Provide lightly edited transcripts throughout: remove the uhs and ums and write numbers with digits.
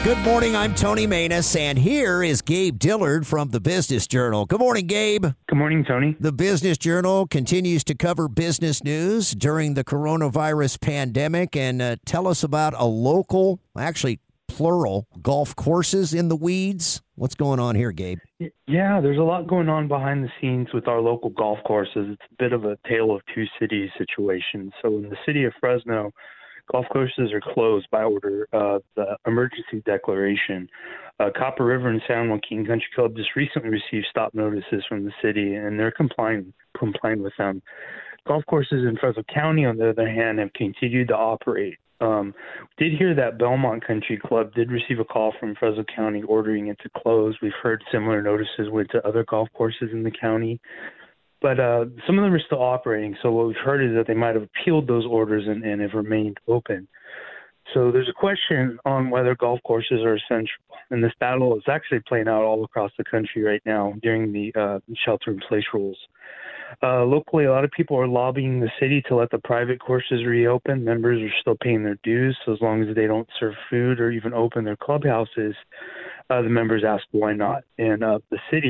Good morning, I'm Tony Manus, and here is Gabe Dillard from the Business Journal. Good morning, Gabe. Good morning, Tony. The Business Journal continues to cover business news during the coronavirus pandemic, and tell us about a local, actually plural, golf courses in the weeds. What's going on here, Gabe? Yeah, there's a lot going on behind the scenes with our local golf courses. It's a bit of a tale of two cities situation. So in the city of Fresno, golf courses are closed by order of the emergency declaration. Copper River and San Joaquin Country Club just recently received stop notices from the city, and they're complying with them. Golf courses in Fresno County, on the other hand, have continued to operate. We did hear that Belmont Country Club did receive a call from Fresno County ordering it to close. We've heard similar notices went to other golf courses in the county. But some of them are still operating. So what we've heard is that they might have appealed those orders and have remained open. So there's a question on whether golf courses are essential. And this battle is actually playing out all across the country right now during the shelter-in-place rules. Locally, a lot of people are lobbying the city to let the private courses reopen. Members are still paying their dues, so as long as they don't serve food or even open their clubhouses, the members ask why not. And the city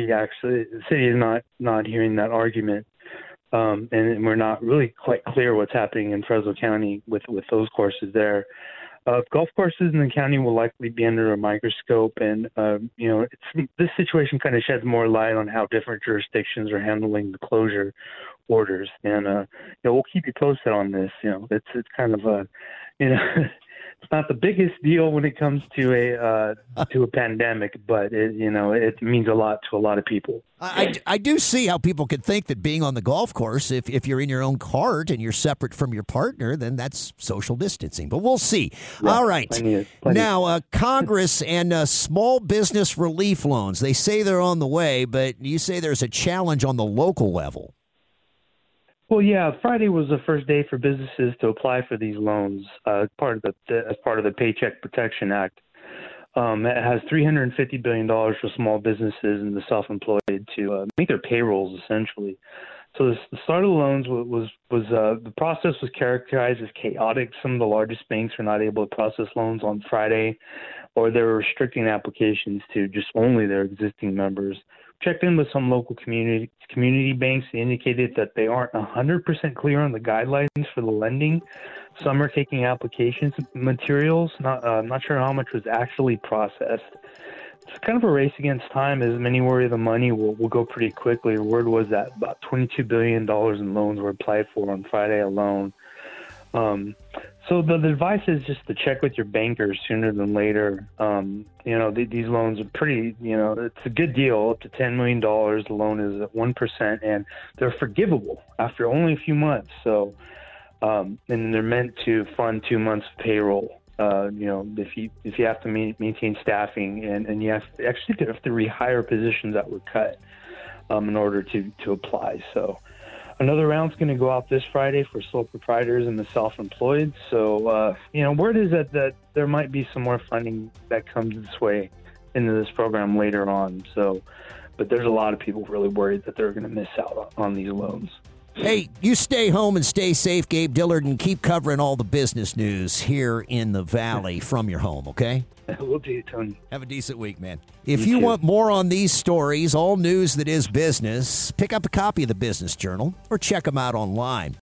is not hearing that argument, and we're not really quite clear what's happening in Fresno County with those courses there. Golf courses in the county will likely be under a microscope, and this situation kind of sheds more light on how different jurisdictions are handling the closure orders. And we'll keep you posted on this. It's kind of a it's not the biggest deal when it comes to a pandemic, but it means a lot to a lot of people. I do see how people could think that being on the golf course, if you're in your own cart and you're separate from your partner, then that's social distancing. But we'll see. Yeah, all right. plenty. Now, Congress and small business relief loans, they say they're on the way, but you say there's a challenge on the local level. Well, yeah, Friday was the first day for businesses to apply for these loans as part of the Paycheck Protection Act. It has $350 billion for small businesses and the self-employed to make their payrolls, essentially. So the start of the loans was the process was characterized as chaotic. Some of the largest banks were not able to process loans on Friday, or they were restricting applications to just only their existing members. Checked in with some local community banks. They indicated that they aren't 100% clear on the guidelines for the lending. Some are taking applications materials. Not sure how much was actually processed. It's kind of a race against time, as many worry the money will go pretty quickly. The word was that about $22 billion in loans were applied for on Friday alone. So the advice is just to check with your bankers sooner than later. These loans are pretty, it's a good deal, up to $10 million. The loan is at 1%, and they're forgivable after only a few months. So, and they're meant to fund 2 months of payroll. If you have to maintain staffing, and you have to rehire positions that were cut in order to apply. So another round's going to go out this Friday for sole proprietors and the self-employed. So, word is that there might be some more funding that comes this way into this program later on. So, but there's a lot of people really worried that they're going to miss out on these loans. Hey, you stay home and stay safe, Gabe Dillard, and keep covering all the business news here in the Valley from your home, okay? We'll do, Tony. Have a decent week, man. If you want more on these stories, all news that is business, pick up a copy of the Business Journal or check them out online.